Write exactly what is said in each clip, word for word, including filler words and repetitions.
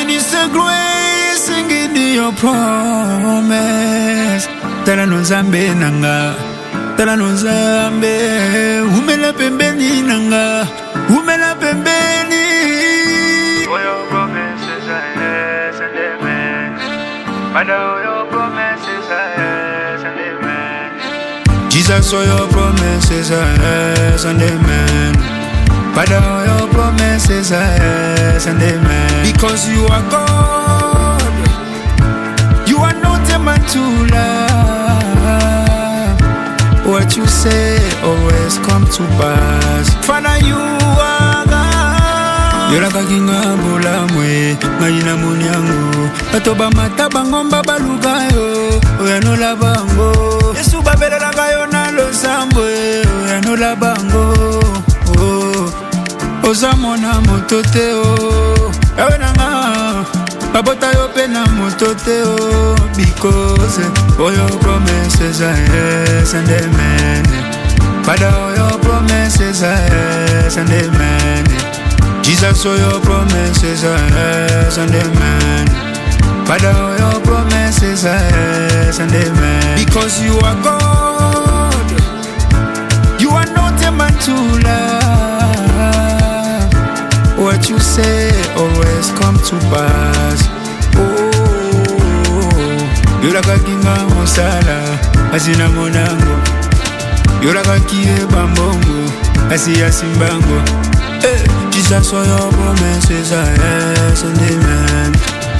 is a grace and give me your promise. Tala no zambe nanga, tala no zambe. Umela pembeni nanga, umela pembeni. For your promises are yes and amen. Father, your promises are yes and amen. Jesus, for your promises are yes and amen. Father, your promises are yes and amen. Because you are God, you are not a man to lie. What you say always come to pass. Father, you are God. Yola kakinga bola mwe, mayina munyangu. Atoba mata bangomba balugayo, oyanola bango. Yesu babele lagayo na losambwe, oyanola bango. Oza mona motote o ewe nanga babota yo pena motote o because all your promises are yes and amen. Father, all your promises are yes and amen. Jesus, all your promises are yes and amen. Father, all your promises are yes and amen. Because you are God, you are not a man to lie. What you say always come to pass. Oh, yola kakinga mosala, asina monango. Yola kakie bambongo, asiya simbango. Eh, Jesus, all your promises are yes and amen.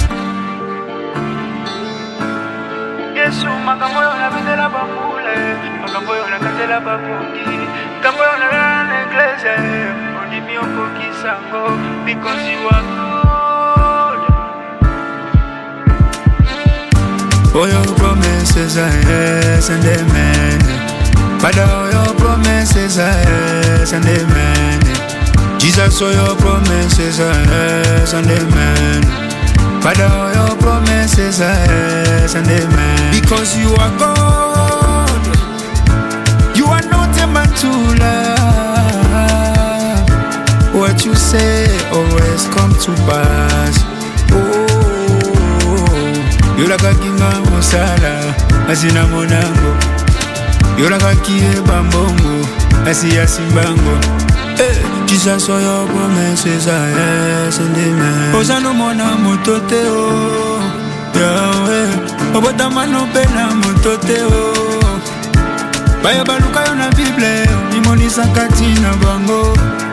Yesu makamoyo na bidela bambule, makamoyo na katela babuki, makamoyo na la iglesia. Because you are good. All your promises are yes and amen. Father, all your promises are yes and amen. Jesus, all your promises are yes and amen. Father, all your promises are yes and amen. Because you are God, you are not a man to lie. What you say always come to pass. Oh, yola kakinga mosala, asina monango. Yola kakie bambongo, asiya simbango. Eh, Jesus, all your promises are yes and amen. Osano mona motote o, Yahweh. Obota mano pena motote o. Baya baluka yo na Bible, imonisa katina bango.